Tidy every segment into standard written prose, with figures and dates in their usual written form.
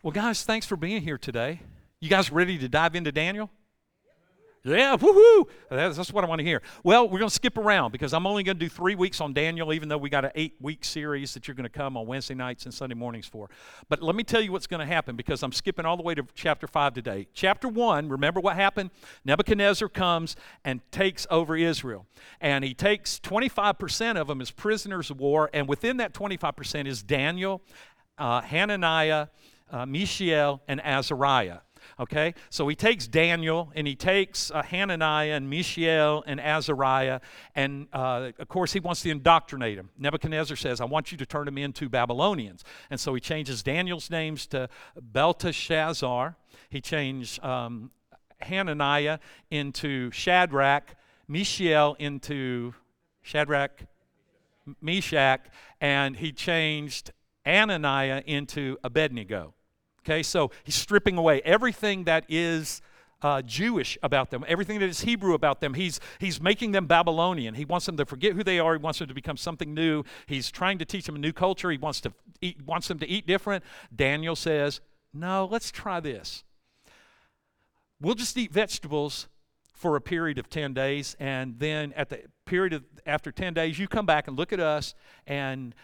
Well, guys, thanks for being here today. You guys ready to dive into Daniel? Yeah, woohoo! That's what I want to hear. Well, we're going to skip around because I'm only going to do 3 weeks on Daniel, even though we got an 8-week series that you're going to come on Wednesday nights and Sunday mornings for. But let me tell you what's going to happen because I'm skipping all the way to chapter 5 today. Chapter 1, remember what happened? Nebuchadnezzar comes and takes over Israel. And he takes 25% of them as prisoners of war, and within that 25% is Daniel, Hananiah, Mishael, and Azariah. Okay, so he takes Daniel and he takes Hananiah and Mishael and Azariah, and of course he wants to indoctrinate them. Nebuchadnezzar says, I want you to turn them into Babylonians. And so he changes Daniel's names to Belteshazzar. He changed Hananiah into Shadrach, Mishael into Shadrach, Meshach, and he changed Ananiah into Abednego. Okay, so he's stripping away everything that is Jewish about them, everything that is Hebrew about them. He's making them Babylonian. He wants them to forget who they are. He wants them to become something new. He's trying to teach them a new culture. He wants them to eat different. Daniel says, no, let's try this. We'll just eat vegetables for a period of 10 days, and then at the period of after 10 days, you come back and look at us and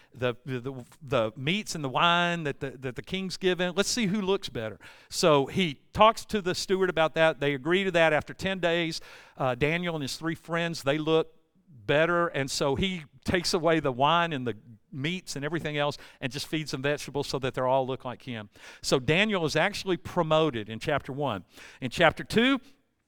the meats and the wine that the king's given. Let's see who looks better. So he talks to the steward about that. They agree to that. After 10 days, Daniel and his 3 friends, they look better, and so he takes away the wine and the meats and everything else and just feeds them vegetables so that they all look like him. So Daniel is actually promoted in chapter 1. In chapter 2,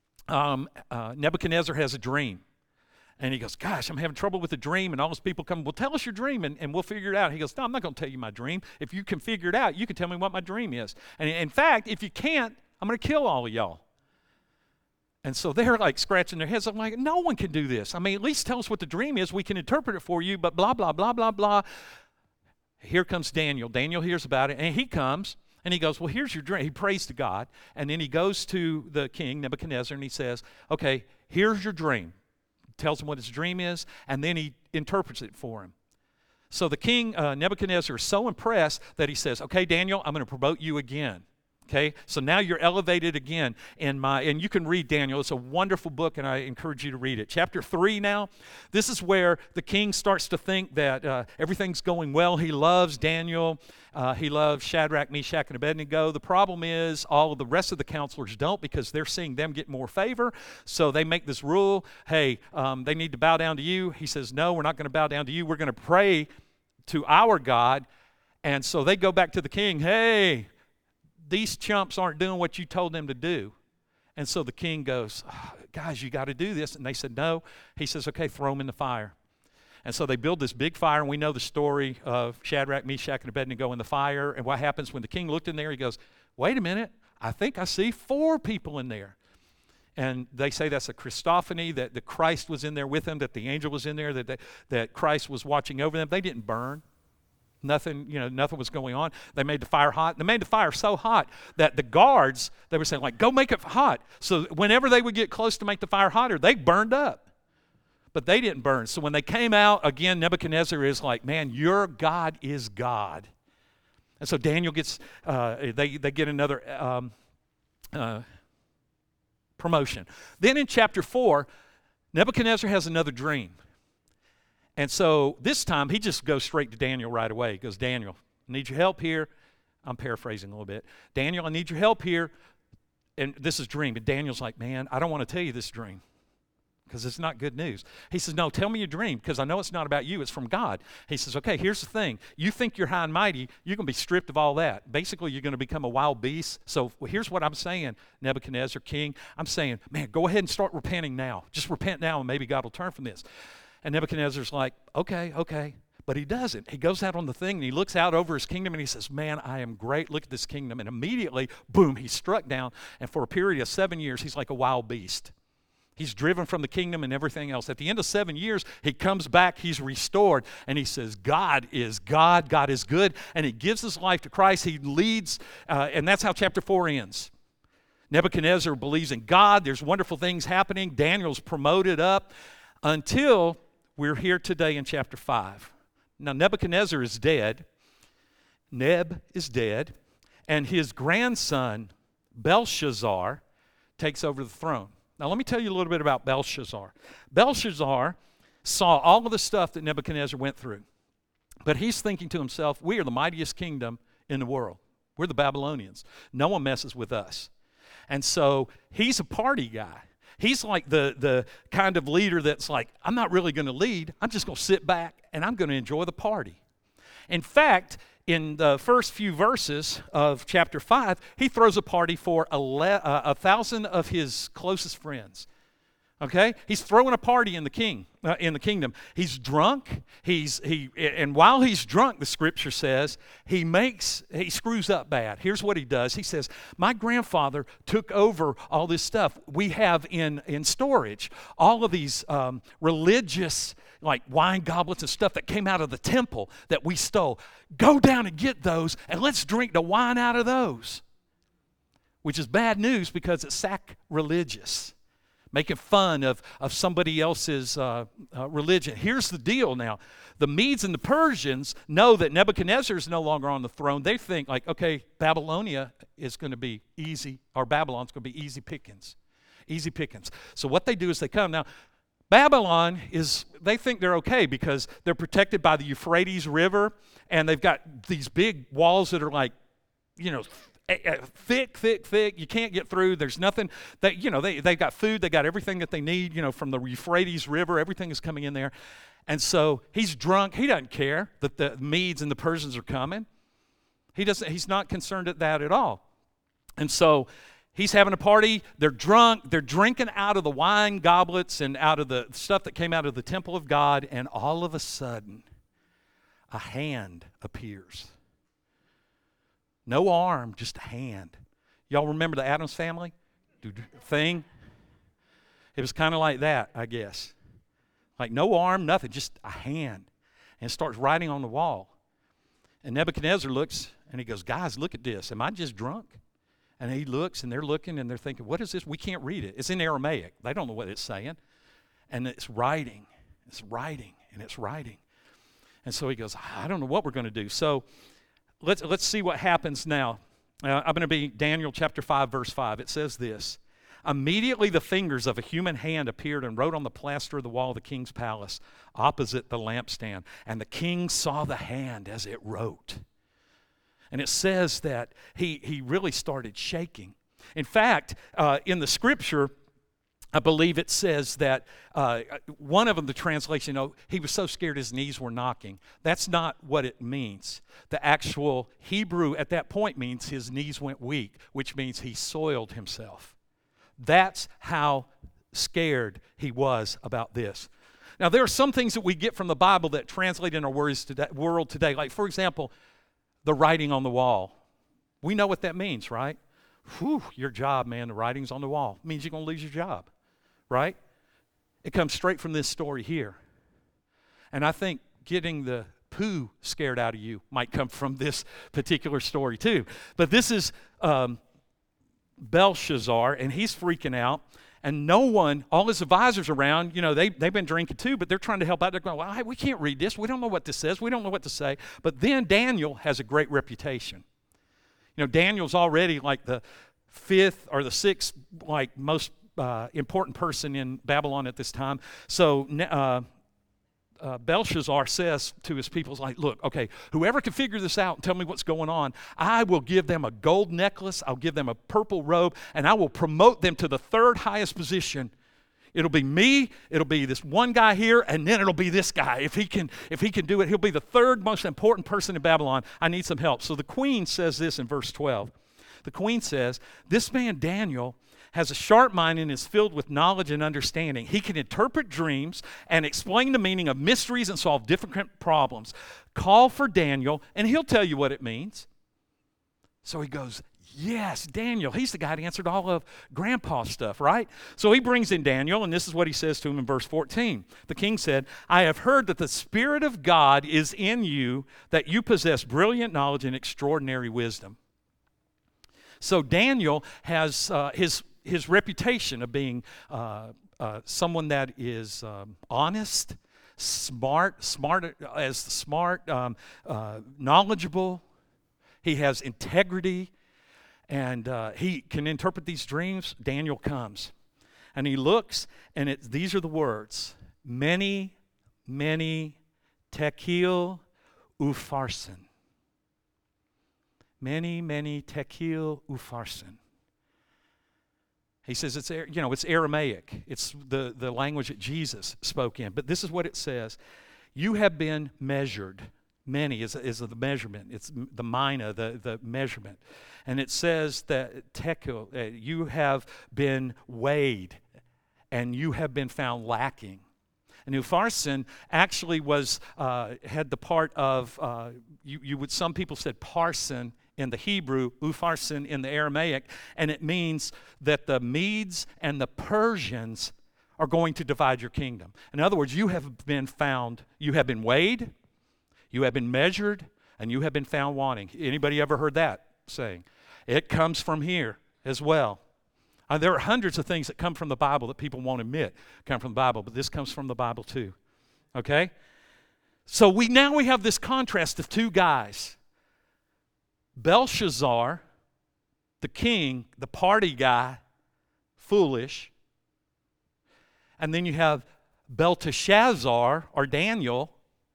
Nebuchadnezzar has a dream. And he goes, gosh, I'm having trouble with the dream. And all those people come, well, tell us your dream and we'll figure it out. He goes, no, I'm not going to tell you my dream. If you can figure it out, you can tell me what my dream is. And in fact, if you can't, I'm going to kill all of y'all. And so they're like scratching their heads. I'm like, no one can do this. I mean, at least tell us what the dream is. We can interpret it for you, but blah, blah, blah, blah, blah. Here comes Daniel. Daniel hears about it, and he comes. And he goes, well, here's your dream. He prays to God. And then he goes to the king, Nebuchadnezzar, and he says, okay, here's your dream. Tells him what his dream is, and then he interprets it for him. So the king, Nebuchadnezzar, is so impressed that he says, okay, Daniel, I'm going to promote you again. Okay, so now you're elevated again and you can read Daniel. It's a wonderful book, and I encourage you to read it. Chapter 3 now, this is where the king starts to think that everything's going well. He loves Daniel. He loves Shadrach, Meshach, and Abednego. The problem is all of the rest of the counselors don't, because they're seeing them get more favor. So they make this rule, hey, they need to bow down to you. He says, no, we're not going to bow down to you. We're going to pray to our God. And so they go back to the king, hey, these chumps aren't doing what you told them to do. And so the king goes, oh, guys, you got to do this. And they said, no. He says, okay, throw them in the fire. And so they build this big fire, and we know the story of Shadrach, Meshach, and Abednego in the fire. And what happens when the king looked in there, he goes, wait a minute, I think I see 4 people in there. And they say that's a Christophany, that the Christ was in there with them, that the angel was in there, that Christ was watching over them. They didn't burn. Nothing was going on. They made the fire hot. They made the fire so hot that the guards, they were saying, like, go make it hot. So whenever they would get close to make the fire hotter, they burned up. But they didn't burn. So when they came out, again, Nebuchadnezzar is like, man, your God is God. And so Daniel gets, they get another promotion. Then in chapter 4, Nebuchadnezzar has another dream. And so this time, he just goes straight to Daniel right away. He goes, Daniel, I need your help here. I'm paraphrasing a little bit. Daniel, I need your help here. And this is dream. And Daniel's like, man, I don't want to tell you this dream because it's not good news. He says, no, tell me your dream, because I know it's not about you. It's from God. He says, okay, here's the thing. You think you're high and mighty. You're going to be stripped of all that. Basically, you're going to become a wild beast. So here's what I'm saying, Nebuchadnezzar, king. I'm saying, man, go ahead and start repenting now. Just repent now, and maybe God will turn from this. And Nebuchadnezzar's like, okay. But he doesn't. He goes out on the thing, and he looks out over his kingdom, and he says, man, I am great. Look at this kingdom. And immediately, boom, he's struck down. And for a period of 7 years, he's like a wild beast. He's driven from the kingdom and everything else. At the end of 7 years, he comes back. He's restored. And he says, God is God. God is good. And he gives his life to Christ. He leads. And that's how chapter 4 ends. Nebuchadnezzar believes in God. There's wonderful things happening. Daniel's promoted up until we're here today in chapter 5. Now, Nebuchadnezzar is dead. Neb is dead. and his grandson, Belshazzar, takes over the throne. Now, let me tell you a little bit about Belshazzar. Belshazzar saw all of the stuff that Nebuchadnezzar went through, but he's thinking to himself, we are the mightiest kingdom in the world. We're the Babylonians. No one messes with us. And so he's a party guy. He's like the kind of leader that's like, I'm not really going to lead. I'm just going to sit back and I'm going to enjoy the party. In fact, in the first few verses of chapter 5, he throws a party for 1,000 of his closest friends. Okay, he's throwing a party in the kingdom. He's drunk. And while he's drunk, the scripture says he screws up bad. Here's what he does. He says, "My grandfather took over all this stuff we have in storage. All of these religious like wine goblets and stuff that came out of the temple that we stole. Go down and get those, and let's drink the wine out of those." Which is bad news because it's sacrilegious. Making fun of somebody else's religion. Here's the deal now. The Medes and the Persians know that Nebuchadnezzar is no longer on the throne. They think like, okay, Babylonia is going to be easy, or Babylon's going to be easy pickings. Easy pickings. So what they do is they come. Now, Babylon they think they're okay because they're protected by the Euphrates River, and they've got these big walls that are like, thick. You can't get through. There's nothing they've got food. They got everything that they need, from the Euphrates River. Everything is coming in there. And so he's drunk. He doesn't care that the Medes and the Persians are coming. He's not concerned at that at all. And so he's having a party. They're drunk. They're drinking out of the wine goblets and out of the stuff that came out of the temple of God. And all of a sudden, a hand appears. No arm, just a hand. Y'all remember the Addams Family thing? It was kind of like that, I guess. Like no arm, nothing, just a hand. And it starts writing on the wall. And Nebuchadnezzar looks and he goes, "Guys, look at this. Am I just drunk?" And he looks and they're looking and they're thinking, "What is this? We can't read it. It's in Aramaic. They don't know what it's saying." And it's writing. It's writing and it's writing. And so he goes, "I don't know what we're going to do." So Let's see what happens now. I'm going to be Daniel chapter 5, verse 5. It says this: "Immediately the fingers of a human hand appeared and wrote on the plaster of the wall of the king's palace opposite the lampstand. And the king saw the hand as it wrote." And it says that he really started shaking. In fact, in the scripture, I believe it says that one of them, the translation, he was so scared his knees were knocking. That's not what it means. The actual Hebrew at that point means his knees went weak, which means he soiled himself. That's how scared he was about this. Now, there are some things that we get from the Bible that translate in our world today. Like, for example, the writing on the wall. We know what that means, right? Whew, your job, man, the writing's on the wall. It means you're going to lose your job. Right? It comes straight from this story here. And I think getting the poo scared out of you might come from this particular story too. But this is Belshazzar, and he's freaking out. And no one, all his advisors around, they've been drinking too, but they're trying to help out. They're going, "Well, we can't read this. We don't know what this says. We don't know what to say." But then Daniel has a great reputation. Daniel's already like the 5th or the 6th, like most important person in Babylon at this time. So Belshazzar says to his people, like, "Look, okay, whoever can figure this out and tell me what's going on, I will give them a gold necklace, I'll give them a purple robe, and I will promote them to the 3rd highest position. It'll be me, it'll be this one guy here, and then it'll be this guy. If he can do it, he'll be the 3rd most important person in Babylon. I need some help." So the queen says this in verse 12. The queen says, "This man Daniel has a sharp mind and is filled with knowledge and understanding. He can interpret dreams and explain the meaning of mysteries and solve different problems. Call for Daniel, and he'll tell you what it means." So he goes, "Yes, Daniel. He's the guy that answered all of Grandpa's stuff, right?" So he brings in Daniel, and this is what he says to him in verse 14. The king said, "I have heard that the Spirit of God is in you, that you possess brilliant knowledge and extraordinary wisdom." So Daniel has his reputation of being someone that is honest, smart, knowledgeable. He has integrity, and he can interpret these dreams. Daniel comes, and he looks, and these are the words: many, many tekel upharsin. Many, many tekel upharsin. He says it's Aramaic. It's the language that Jesus spoke in. But this is what it says: you have been measured. Many is the measurement. It's the mina, the measurement. And it says that tekel, you have been weighed, and you have been found lacking. And upharsin actually had the part of some people said parsin in the Hebrew, upharsin in the Aramaic, and it means that the Medes and the Persians are going to divide your kingdom. In other words, you have been weighed, you have been measured, and you have been found wanting. Anybody ever heard that saying? It comes from here as well. There are hundreds of things that come from the Bible that people won't admit come from the Bible, but this comes from the Bible too. Okay? So we have this contrast of two guys. Belshazzar, the king, the party guy, foolish. And then you have Belteshazzar, or Daniel,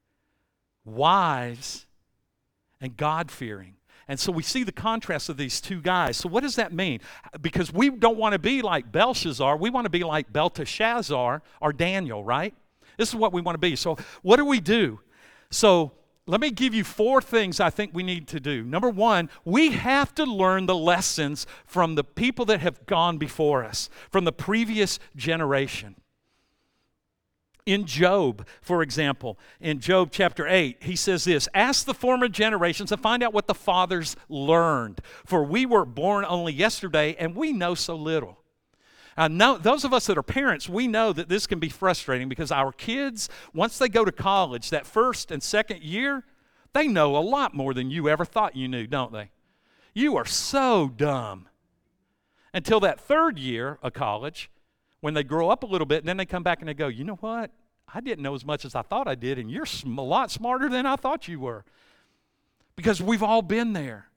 wise and God-fearing. And so we see the contrast of these two guys. So what does that mean? Because we don't want to be like Belshazzar. We want to be like Belteshazzar or Daniel, right? This is what we want to be. So what do we do? So let me give you 4 things I think we need to do. Number 1, we have to learn the lessons from the people that have gone before us, from the previous generation. In Job, for example, in Job chapter 8, he says this: ask the former generations and find out what the fathers learned. For we were born only yesterday, and we know so little. Now, those of us that are parents, we know that this can be frustrating because our kids, once they go to college, that first and second year, they know a lot more than you ever thought you knew, don't they? You are so dumb. Until that third year of college, when they grow up a little bit, and then they come back and they go, you know what? I didn't know as much as I thought I did, and you're a lot smarter than I thought you were. Because we've all been there.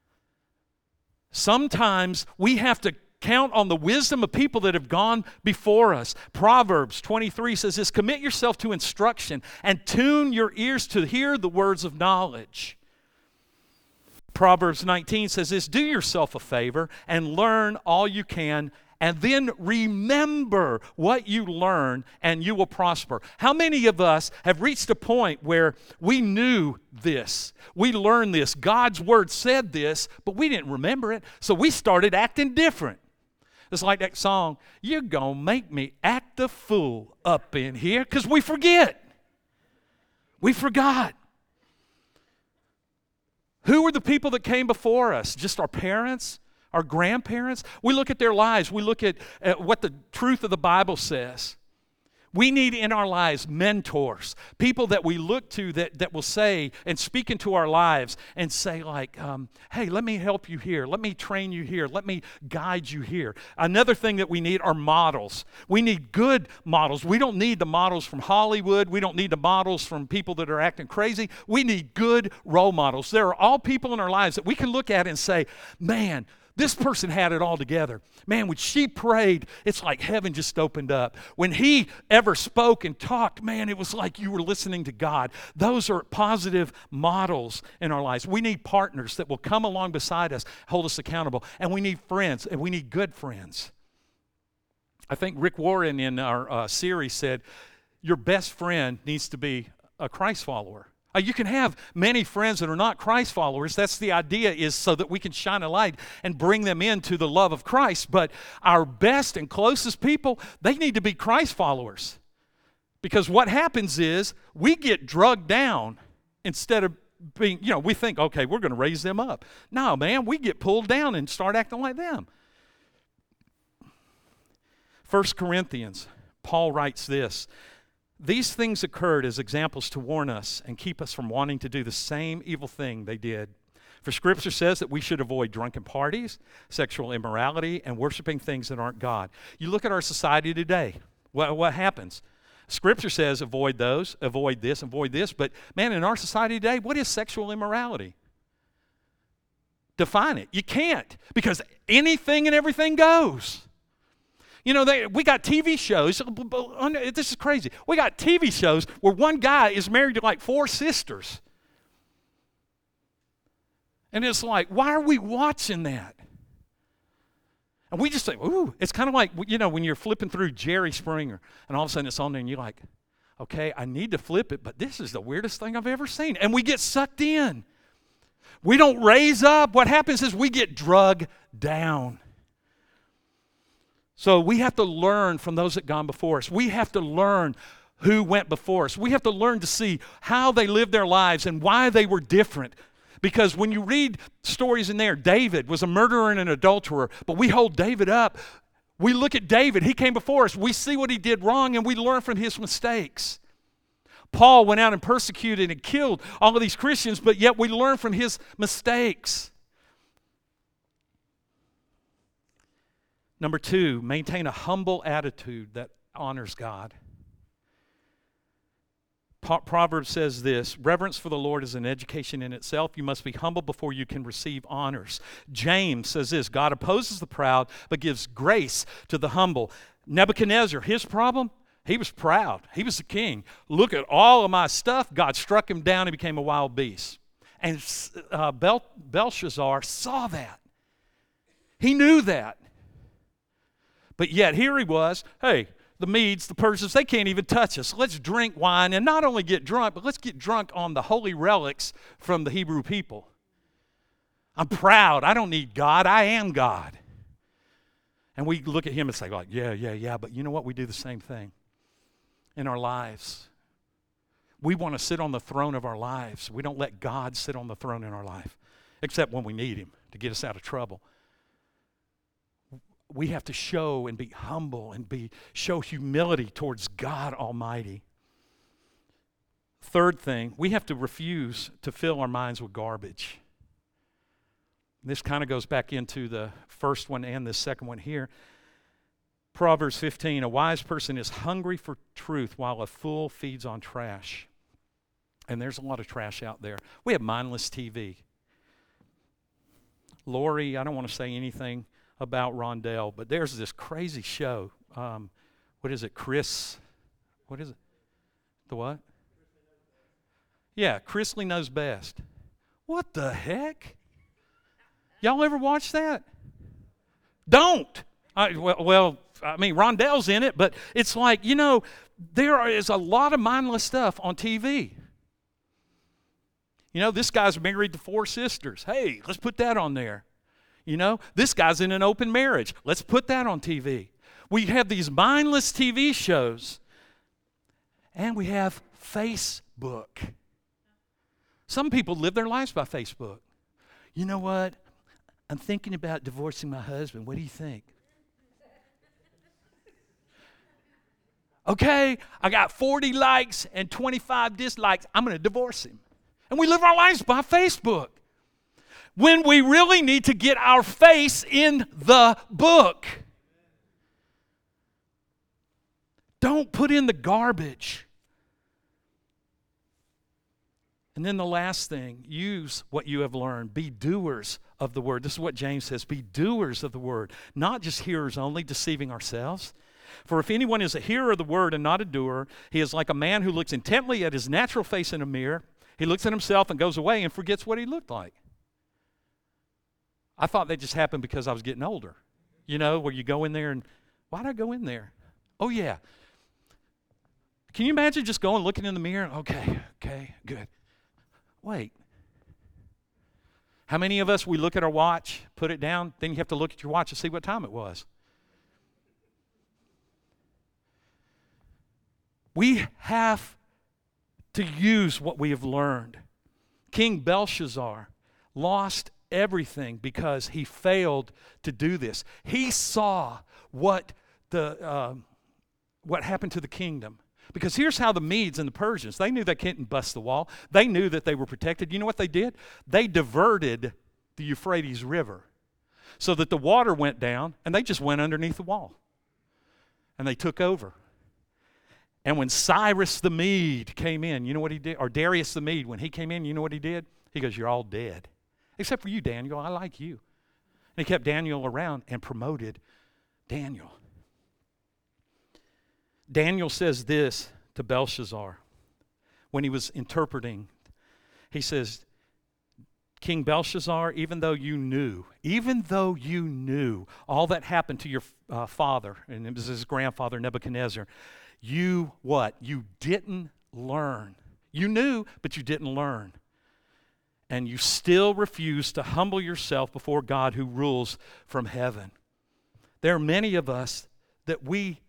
Sometimes we have to count on the wisdom of people that have gone before us. Proverbs 23 says this: commit yourself to instruction and tune your ears to hear the words of knowledge. Proverbs 19 says this: do yourself a favor and learn all you can, and then remember what you learn, and you will prosper. How many of us have reached a point where we knew this? We learned this. God's word said this, but we didn't remember it, so we started acting different. It's like that song, you're going to make me act a fool up in here, because we forget. We forgot. Who were the people that came before us? Just our parents? Our grandparents? We look at their lives. We look at what the truth of the Bible says. We need in our lives mentors, people that we look to that will say and speak into our lives and say like, hey, let me help you here. Let me train you here. Let me guide you here. Another thing that we need are models. We need good models. We don't need the models from Hollywood. We don't need the models from people that are acting crazy. We need good role models. There are all people in our lives that we can look at and say, man, this person had it all together. Man, when she prayed, it's like heaven just opened up. When he ever spoke and talked, man, it was like you were listening to God. Those are positive models in our lives. We need partners that will come along beside us, hold us accountable. And we need friends, and we need good friends. I think Rick Warren in our series said, your best friend needs to be a Christ follower. You can have many friends that are not Christ followers. That's the idea, is so that we can shine a light and bring them into the love of Christ. But our best and closest people, they need to be Christ followers. Because what happens is we get drugged down instead of being, we think, okay, we're going to raise them up. No, man, we get pulled down and start acting like them. 1 Corinthians, Paul writes this: these things occurred as examples to warn us and keep us from wanting to do the same evil thing they did. For Scripture says that we should avoid drunken parties, sexual immorality, and worshiping things that aren't God. You look at our society today, what happens? Scripture says avoid those, avoid this, avoid this. But man, in our society today, what is sexual immorality? define it. You can't, because anything and everything goes. You know, we got TV shows. This is crazy. We got TV shows where one guy is married to like 4 sisters. And it's like, why are we watching that? And we just say, ooh, it's kind of like, you know, when you're flipping through Jerry Springer and all of a sudden it's on there and you're like, okay, I need to flip it, but this is the weirdest thing I've ever seen. And we get sucked in. We don't raise up. What happens is we get drugged down. So we have to learn from those that gone before us. We have to learn who went before us. We have to learn to see how they lived their lives and why they were different. Because when you read stories in there, David was a murderer and an adulterer, but we hold David up. We look at David. He came before us. We see what he did wrong, and we learn from his mistakes. Paul went out and persecuted and killed all of these Christians, but yet we learn from his mistakes. Number 2, maintain a humble attitude that honors God. Proverbs says this, reverence for the Lord is an education in itself. You must be humble before you can receive honors. James says this, God opposes the proud, but gives grace to the humble. Nebuchadnezzar, his problem, he was proud. He was the king. Look at all of my stuff. God struck him down and became a wild beast. And Belshazzar saw that. He knew that. But yet here he was, hey, the Medes, the Persians, they can't even touch us. Let's drink wine and not only get drunk, but let's get drunk on the holy relics from the Hebrew people. I'm proud. I don't need God. I am God. And we look at him and say, like, yeah. But you know what? We do the same thing in our lives. We want to sit on the throne of our lives. We don't let God sit on the throne in our life, except when we need him to get us out of trouble. We have to show and be humble and show humility towards God Almighty. Third thing, we have to refuse to fill our minds with garbage. This kind of goes back into the first one and the second one here. Proverbs 15, a wise person is hungry for truth while a fool feeds on trash. And there's a lot of trash out there. We have mindless TV. Lori, I don't want to say anything about Rondell, but there's this crazy show. What is it? What is it? The what? Yeah, Chrisley Knows Best. What the heck? Y'all ever watch that? Don't. Rondell's in it, but it's like, you know, there is a lot of mindless stuff on TV. You know, this guy's married to 4 sisters. Hey, let's put that on there. You know, this guy's in an open marriage. Let's put that on TV. We have these mindless TV shows, and we have Facebook. Some people live their lives by Facebook. You know what? I'm thinking about divorcing my husband. What do you think? Okay, I got 40 likes and 25 dislikes. I'm going to divorce him. And we live our lives by Facebook, when we really need to get our face in the book. Don't put in the garbage. And then the last thing, use what you have learned. Be doers of the word. This is what James says. Be doers of the word, not just hearers only, deceiving ourselves. For if anyone is a hearer of the word and not a doer, he is like a man who looks intently at his natural face in a mirror. He looks at himself and goes away and forgets what he looked like. I thought that just happened because I was getting older. You know, where you go in there and, why did I go in there? Oh, yeah. Can you imagine just going, looking in the mirror? Okay, good. Wait. How many of us, we look at our watch, put it down, then you have to look at your watch and see what time it was? We have to use what we have learned. King Belshazzar lost everything because he failed to do this. He saw what happened to the kingdom. Because here's how the Medes and the Persians, they knew they couldn't bust the wall. They knew that they were protected. You know what they did? They diverted the Euphrates River so that the water went down and they just went underneath the wall. And they took over. And when Cyrus the Mede came in, you know what he did? Or Darius the Mede, when he came in, you know what he did? He goes, you're all dead. Except for you, Daniel. I like you. And he kept Daniel around and promoted Daniel. Daniel says this to Belshazzar when he was interpreting. He says, King Belshazzar, even though you knew all that happened to your father, and it was his grandfather Nebuchadnezzar, you what? You didn't learn. You knew, but you didn't learn. And you still refuse to humble yourself before God who rules from heaven. There are many of us that we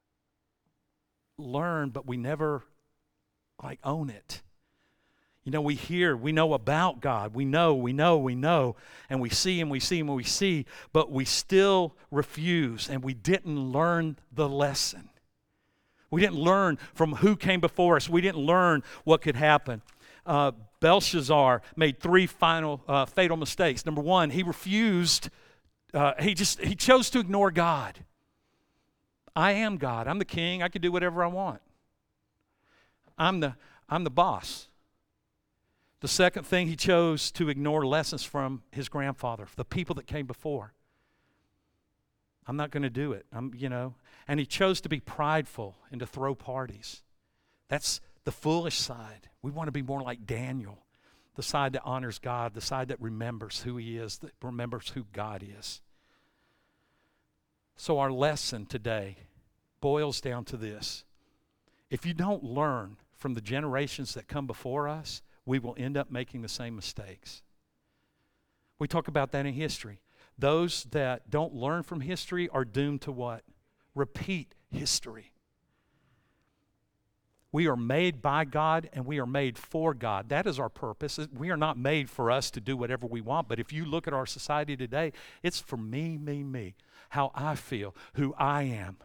learn, but we never own it. You know, we hear, we know about God. We know, and we see, but we still refuse, and we didn't learn the lesson. We didn't learn from who came before us. We didn't learn what could happen. Belshazzar made three fatal mistakes. Number one, he refused, he chose to ignore God. I am God. I'm the king. I can do whatever I want. I'm the boss. The second thing, he chose to ignore lessons from his grandfather, the people that came before. I'm not going to do it. And he chose to be prideful and to throw parties. That's the foolish side. We want to be more like Daniel, the side that honors God, the side that remembers who he is, that remembers who God is. So our lesson today boils down to this. If you don't learn from the generations that come before us, we will end up making the same mistakes. We talk about that in history. Those that don't learn from history are doomed to what? Repeat history. We are made by God and we are made for God. That is our purpose. We are not made for us to do whatever we want, but if you look at our society today, it's for me, how I feel, who I am.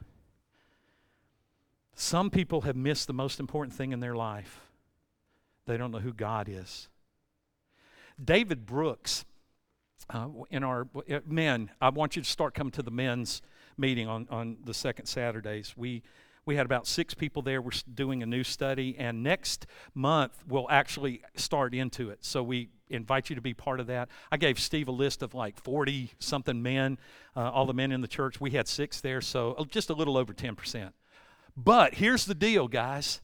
Some people have missed the most important thing in their life. They don't know who God is. David Brooks, in our men, I want you to start coming to the men's meeting on the second Saturdays. We had about 6 people there. We're doing a new study, and next month we'll actually start into it. So we invite you to be part of that. I gave Steve a list of 40-something men, all the men in the church. We had 6 there, so just a little over 10%. But here's the deal, guys.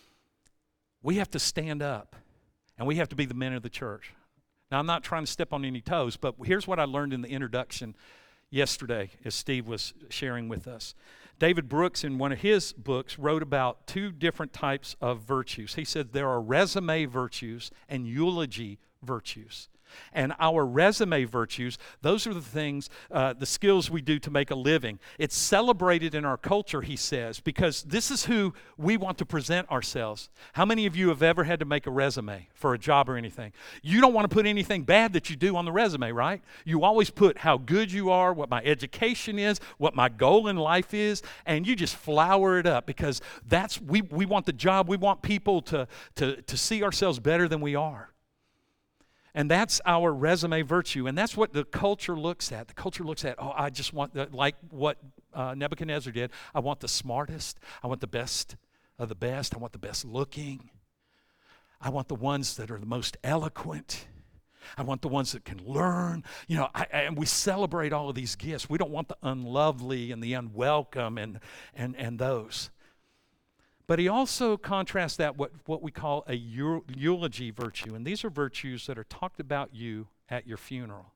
We have to stand up, and we have to be the men of the church. Now, I'm not trying to step on any toes, but here's what I learned in the introduction yesterday as Steve was sharing with us. David Brooks, in one of his books, wrote about 2 different types of virtues. He said there are resume virtues and eulogy virtues. And our resume virtues, those are the things, the skills we do to make a living. It's celebrated in our culture, he says, because this is who we want to present ourselves. How many of you have ever had to make a resume for a job or anything? You don't want to put anything bad that you do on the resume, right? You always put how good you are, what my education is, what my goal in life is, and you just flower it up because we want the job. We want people to see ourselves better than we are. And that's our resume virtue. And that's what the culture looks at. The culture looks at, I just want, like what Nebuchadnezzar did, I want the smartest. I want the best of the best. I want the best looking. I want the ones that are the most eloquent. I want the ones that can learn. And we celebrate all of these gifts. We don't want the unlovely and the unwelcome and those. But he also contrasts that what we call a eulogy virtue. And these are virtues that are talked about you at your funeral.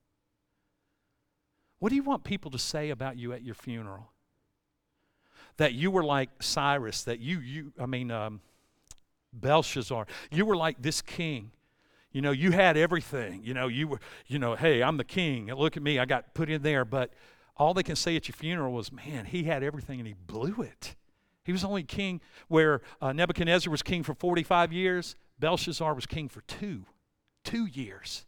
What do you want people to say about you at your funeral? That you were like Cyrus, that Belshazzar, you were like this king. You had everything. You were, hey, I'm the king. Look at me, I got put in there. But all they can say at your funeral was, man, he had everything and he blew it. He was only king where Nebuchadnezzar was king for 45 years. Belshazzar was king for 2 years.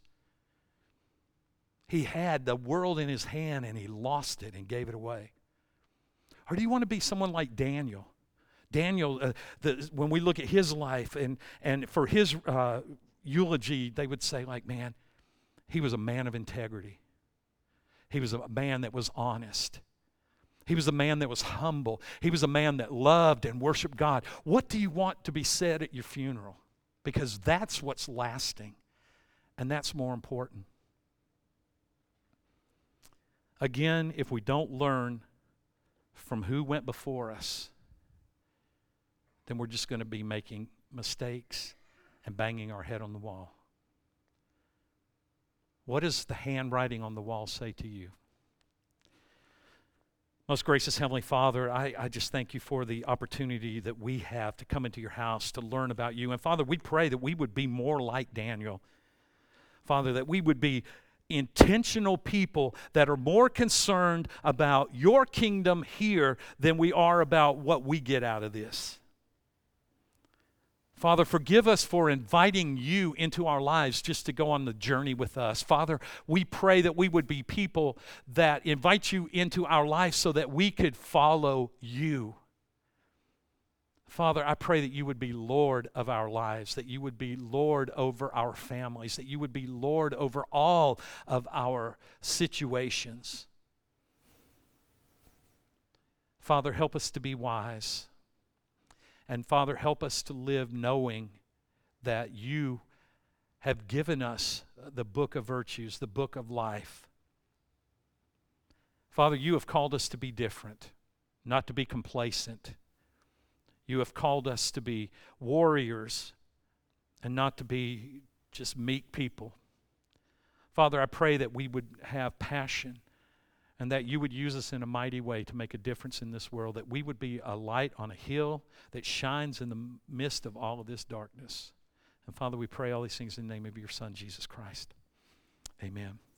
He had the world in his hand and he lost it and gave it away. Or do you want to be someone like Daniel? Daniel, when we look at his life and for his eulogy, they would say man, he was a man of integrity. He was a man that was honest. He was a man that was humble. He was a man that loved and worshiped God. What do you want to be said at your funeral? Because that's what's lasting, and that's more important. Again, if we don't learn from who went before us, then we're just going to be making mistakes and banging our head on the wall. What does the handwriting on the wall say to you? Most gracious Heavenly Father, I just thank you for the opportunity that we have to come into your house to learn about you. And Father, we pray that we would be more like Daniel. Father, that we would be intentional people that are more concerned about your kingdom here than we are about what we get out of this. Father, forgive us for inviting you into our lives just to go on the journey with us. Father, we pray that we would be people that invite you into our life so that we could follow you. Father, I pray that you would be Lord of our lives, that you would be Lord over our families, that you would be Lord over all of our situations. Father, help us to be wise. And Father, help us to live knowing that you have given us the book of virtues, the book of life. Father, you have called us to be different, not to be complacent. You have called us to be warriors and not to be just meek people. Father, I pray that we would have passion and that you would use us in a mighty way to make a difference in this world, that we would be a light on a hill that shines in the midst of all of this darkness. And Father, we pray all these things in the name of your Son, Jesus Christ. Amen.